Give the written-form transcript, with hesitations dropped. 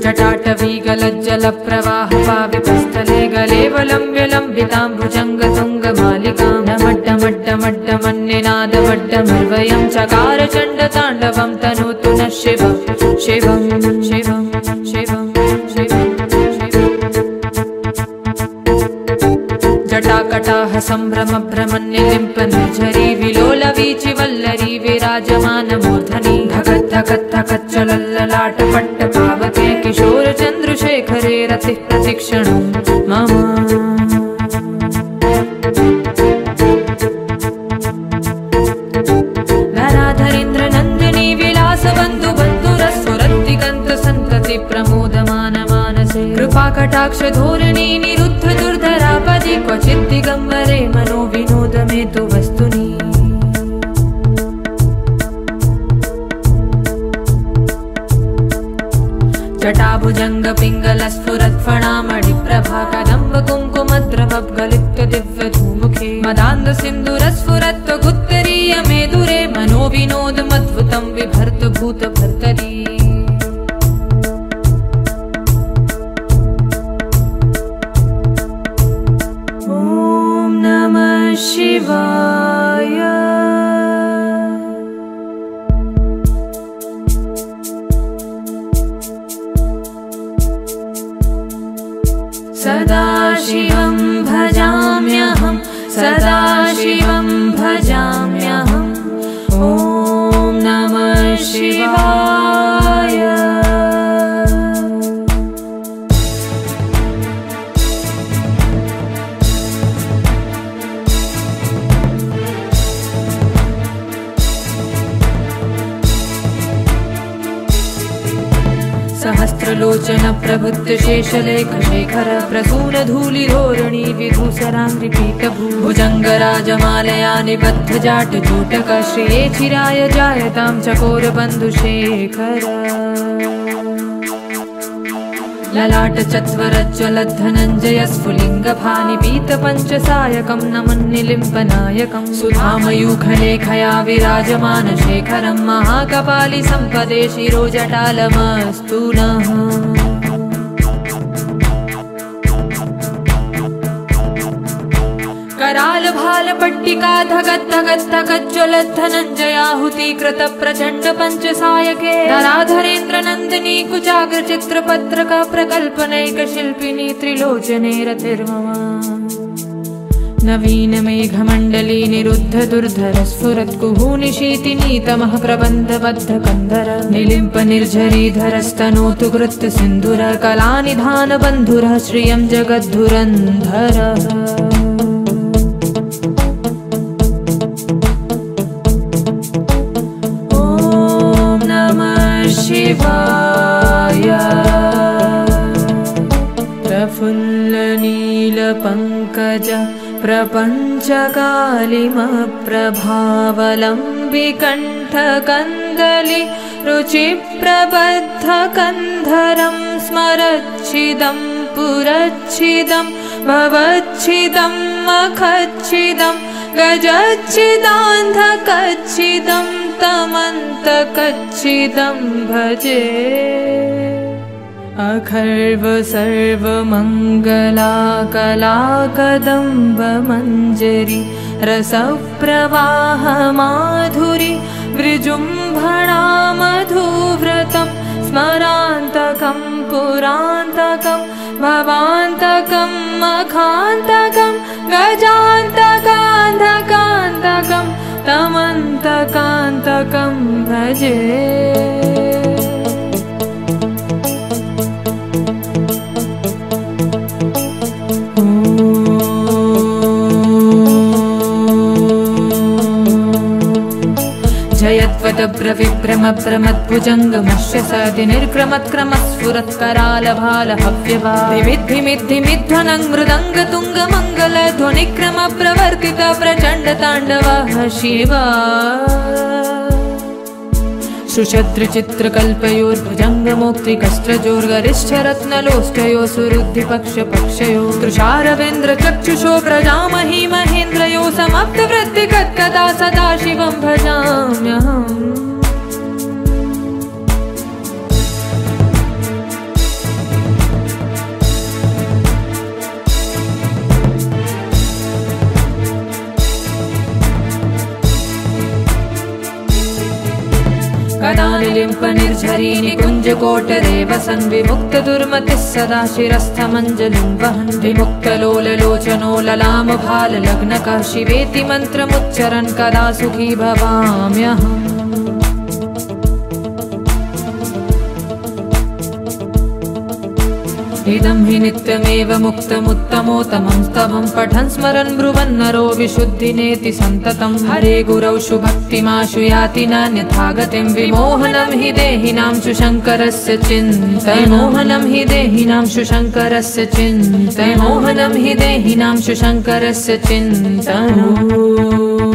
जटाटवीगलज्जलप्रवाहपावितस्थले गलेवलम्ब्यलम्बिताम्बुजङ्गतुङ्गमालिकां डमड्डमड्डमड्डमन्निनादवड्डमर्वयं चकार चण्डताण्डवं तनोतु नः शिवं शिवं शिवं शिवं शिवं जटाकटाह सम्भ्रमभ्रमन्निलिम्पनिर्झरी विलोलवीचि वल्लरी विराजमानमूर्धनि धगद्धगद्धगच्चलल्ललाटपट्टपावके किशोरचन्द्रशेखरे रतिः प्रतिक्षणं मम नराधरेन्द्रनन्दिनी विलासबन्धुबन्धुरस्फुरद्दिगन्तसन्तति प्रमोदमानमानसे कृपाकटाक्षधोरिणी निरुद्ध दुर्धरापदि क्वचिद्दिगम्बरे मनो विनोदमेतु वस्तुनि जटाभुजङ्गपिङ्गलस्फुरत्फणामणिप्रभा कदम्ब कुङ्कुमद्रवगलिप्त दिव्यधूमुखे मदान्दसिन्धुरस्फुरत्वगुत्तरीय मेदुरे मनो विनोदमद्भुतं बिभर्त भूतभर्तरी ॐ नमः शिवाय सदाशिवं भजाम्यहं सदाशिवं भजाम्यहम् ॐ नमः शिवाय सहस्रलोचन प्रभुत्त शेषलेख शेखर प्रसून धूलिधोरणी विधूसराङ्घ्रिपीठभू भुजङ्गराजमालया निबद्ध जाट जूटक श्रिये चिराय जायतां चकोरबन्धुशेखर ललाट चत्वरज्ज्वलद्धनञ्जय स्फुलिङ्गफानि पीतपञ्चसायकं नमन्निलिम्पनायकं सुधामयूखलेखया विराजमानशेखरं महाकपालि सम्पदे शिरोजटालमस्तु नः करालभालपट्टिका धगद्धगद्धगज्ज्वलद्धनञ्जयाहुतीकृत प्रचण्ड पञ्चसायके नराधरेन्द्रनन्दिनी कुचाग्रचित्रपत्रक प्रकल्पनैकशिल्पिनी त्रिलोचने रतिर्मम नवीन मेघमण्डली निरुद्ध दुर्धर स्फुरत्कुहूनिशीतिनीतमः प्रबन्धबद्ध कन्धर निलिम्प निर्झरीधरस्तनोतु कृत्त सिन्धुर कलानिधान बन्धुरः श्रियं जगद्धुरन्धरः शिवाय प्रफुल्लनीलपङ्कज प्रपञ्चकालिमप्रभावलम्बिकण्ठकन्दलि रुचिप्रबद्धकन्धरं स्मरच्छिदं पुरच्छिदं भवच्छिदं मखच्छिदं गजच्छिदान्धकच्छिदं तमन्तकच्छिदं भजे अखर्व सर्वमङ्गला कलाकदम्बमञ्जरी रसप्रवाहमाधुरी विजृम्भणा मधुव्रतं स्मरान्तकं पुरान्तकं भवान्तकं मखान्तकं गजान्तकान्धकान्तकं तमन्तकान्तकं भजे जयत्वदब्रविभ्रमभ्रमद्भुजङ्गमश्य निर्क्रमत्क्रमस्फुरत्करालभालहव्यवा विविद्धिमिद्धिमिध्वनं मृदङ्गतुङ्गमङ्गलध्वनिक्रमप्रवर्तित प्रचण्डताण्डवः शिवा सुषद्रचित्रकल्पयोर्भुजङ्गमोक्तिकस्त्रजोर्गरिष्ठरत्नलोष्टयो सुरुद्धिपक्षपक्षयो तृषारवेन्द्रचक्षुषो प्रजामही महेन्द्रयो समप्तवृत्तिकत्कदा सदा शिवं भजाम्यहम् कल्पनिर्झरी निकुञ्जकोटरे वसन् विमुक्तदुर्मतिः सदा शिरस्थमञ्जलिं वहन् विमुक्तलोललोचनो ललामभाललग्नकः शिवेति मन्त्रमुच्चरन् कदा सुखी भवाम्यहम्। इदं हि नित्यमेव मुक्तमुत्तमोत्तमं स्तवं पठन् स्मरन् ब्रुवन् नरो विशुद्धिनेति सन्ततं। हरे गुरौ शुभक्तिमाशु याति नान्यथा गतिं विमोहनं हि देहिनां शुशङ्करस्य चिन्तय मोहनं हि देहिनां शुशङ्करस्य चिन्तय मोहनं हि देहिनां शुशङ्करस्य चिन्तनम्।